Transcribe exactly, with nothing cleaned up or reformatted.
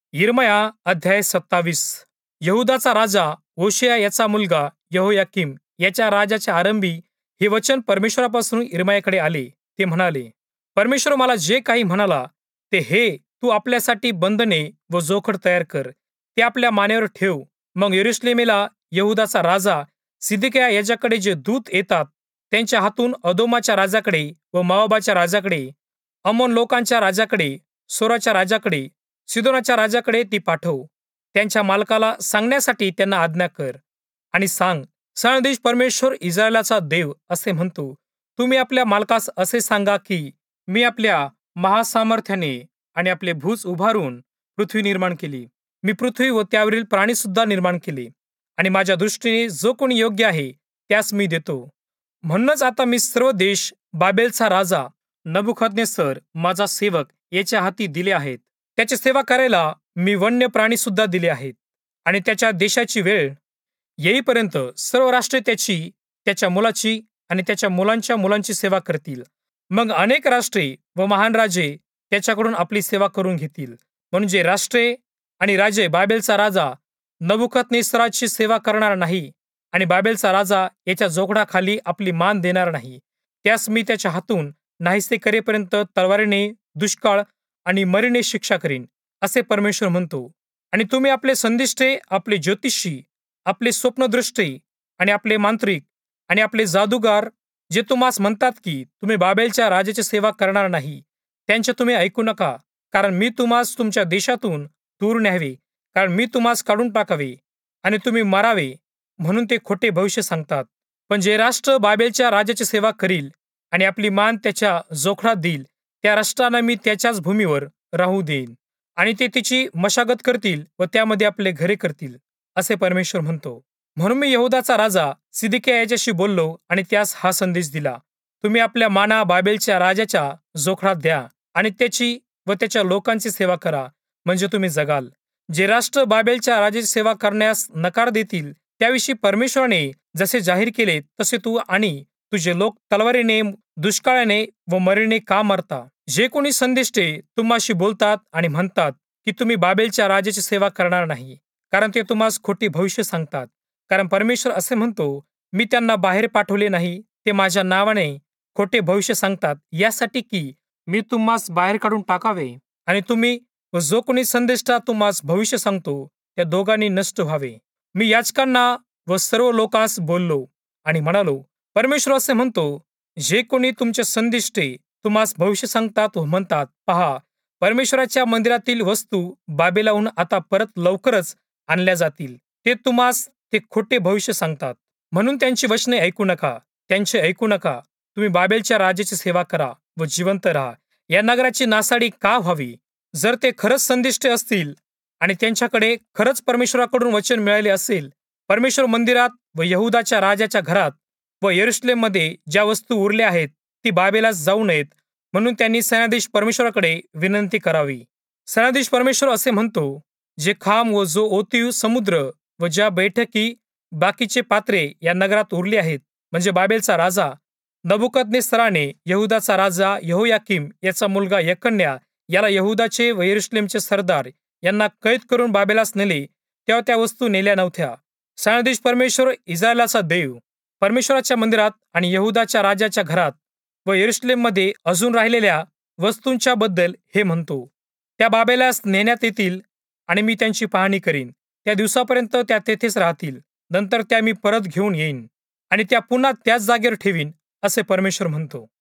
यिर्मया अध्याय सत्तावीस. यहुदाचा राजा होशेया याचा मुलगा यहोयाकीम याच्या राजाच्या आरंभी हे वचन परमेश्वरापासून यिर्मयाकडे आले. ते म्हणाले, परमेश्वर मला जे काही म्हणाला ते हे, तू आपल्यासाठी बंधने व जोखड तयार कर, ते आपल्या मानेवर ठेव. मग यरूशलेमेला यहुदाचा राजा सिदकिय्या याच्याकडे जे दूत येतात, त्यांच्या हातून अदोमाच्या राजाकडे व मोआबाच्या राजाकडे, अम्मोन लोकांच्या राजाकडे, सोराच्या राजाकडे, सिदोनाच्या राजाकडे ती पाठव. त्यांच्या मालकाला सांगण्यासाठी त्यांना आज्ञा कर आणि सांग, सैन्याधीश परमेश्वर इस्रायलाचा देव असे म्हणतो, तुम्ही आपल्या मालकास असे सांगा की मी आपल्या महासामर्थ्याने आणि आपले भुज उभारून पृथ्वी निर्माण केली. मी पृथ्वी व त्यावरील प्राणी सुद्धा निर्माण केले आणि माझ्या दृष्टीने जो कोणी योग्य आहे त्यास मी देतो. म्हणूनच आता मी सर्व देश बाबेलचा राजा नबुकदनेस्सर माझा सेवक याच्या हाती दिले आहेत. त्याची सेवा करायला मी वन्य प्राणी सुद्धा दिले आहेत. आणि त्याच्या देशाची वेळ येईपर्यंत सर्व राष्ट्रे त्याची, त्याच्या मुलाची आणि त्याच्या मुलांच्या मुलांची सेवा करतील. मग अनेक राष्ट्रे व महान राजे त्याच्याकडून आपली सेवा करून घेतील. म्हणून जे राष्ट्रे आणि राजे बाबेलचा राजा नबुकदनेस्सराची सेवा करणार नाही आणि बाबेलचा राजा याच्या जोखडाखाली आपली मान देणार नाही, त्यास मी त्याच्या हातून नाहीसे करेपर्यंत तलवारीने, दुष्काळ आणि मरीने शिक्षा करीन, असे परमेश्वर म्हणतो. आणि तुम्ही आपले संदिष्टे, आपले ज्योतिषी, आपले स्वप्नदृष्टे आणि आपले मांत्रिक आणि आपले जादूगार जे तुम्हास म्हणतात की तुम्ही बाबेलच्या राजाची सेवा करणार नाही, त्यांचे तुम्ही ऐकू नका. कारण मी तुम्हास तुमच्या देशातून दूर न्यावे, कारण मी तुम्हास काढून टाकावे आणि तुम्ही मरावे म्हणून ते खोटे भविष्य सांगतात. पण जे राष्ट्र बाबेलच्या राजाची सेवा करील आणि आपली मान त्याच्या जोखडात देईल, त्या राष्ट्रांना मी त्याच्याच भूमीवर राहू देईन आणि ते तिची मशागत करतील व त्यामध्ये आपले घरे करतील, असे परमेश्वर म्हणतो. म्हणून मी यहुदाचा राजा सिदकिय्या याच्याशी बोललो आणि त्यास हा संदेश दिला, तुम्ही आपल्या माना बाबेलच्या राजाच्या जोखडात द्या आणि त्याची व त्याच्या लोकांची सेवा करा, म्हणजे तुम्ही जगाल. जे राष्ट्र बाबेलच्या राजाची सेवा करण्यास नकार देतील, त्याविषयी परमेश्वराने जसे जाहीर केले तसे तू आणि तुझे लोक तलवारीने, दुष्काळाने व मरीने का मरता. जे कोणी संदिष्टे तुम्हाशी बोलतात आणि म्हणतात की तुम्ही बाबेलच्या राजाची सेवा करणार नाही, कारण ते तुम्हास खोटी भविष्य सांगतात. कारण परमेश्वर असे म्हणतो, मी त्यांना बाहेर पाठवले नाही, ते माझ्या नावाने खोटे भविष्य सांगतात, यासाठी की मी तुम्हास बाहेर काढून टाकावे आणि तुम्ही व जो कोणी संदेष्टा तुम्हास भविष्य सांगतो त्या दोघांनी नष्ट व्हावे. मी याजकांना व सर्व लोकांस बोललो आणि म्हणालो, परमेश्वर असे म्हणतो, जे कोणी तुमचे संदिष्टे तुम्हास भविष्य सांगतात व म्हणतात, पहा, परमेश्वराच्या मंदिरातील वस्तू बाबेलाहून आता परत लवकरच आणल्या जातील, ते तुम्हास ते खोटे भविष्य सांगतात. म्हणून त्यांची वचने ऐकू नका, त्यांचे ऐकू नका. तुम्ही बाबेलच्या राजाची सेवा करा व जिवंत राहा. या नगराची नासाडी का व्हावी? जर ते खरंच संदिष्टे असतील आणि त्यांच्याकडे खरंच परमेश्वराकडून वचन मिळाले असेल, परमेश्वर मंदिरात व यहुदाच्या राजाच्या घरात व यरूशलेममध्ये ज्या वस्तू उरल्या आहेत ती बाबेलास जाऊ नयेत, म्हणून त्यांनी सैन्याधीश परमेश्वराकडे विनंती करावी. सैन्याधीश परमेश्वर असे म्हणतो, जे खांब व जो ओतीव समुद्र व ज्या बैठकी बाकीचे पात्रे या नगरात उरली आहेत, म्हणजे बाबेलचा राजा नबुकदनेस्सराने यहुदाचा राजा यहोयाकीम याचा मुलगा यकन्या याला यहुदाचे व यरूशलेमचे सरदार यांना कैद करून बाबेलास नेले, तेव्हा त्या वस्तू नेल्या नव्हत्या. सैन्याधीश परमेश्वर इस्रायलाचा देव परमेश्वराच्या मंदिरात आणि यहुदाच्या राजाच्या घरात व यरूशलेममध्ये अजून राहिलेल्या वस्तूंच्या बद्दल हे म्हणतो, त्या बाबेलास नेण्यात येतील आणि मी त्यांची पाहणी करीन. त्या दिवसापर्यंत त्या तेथेच राहतील. नंतर त्या मी परत घेऊन येईन आणि त्या पुन्हा त्याच जागेवर ठेवीन, असे परमेश्वर म्हणतो.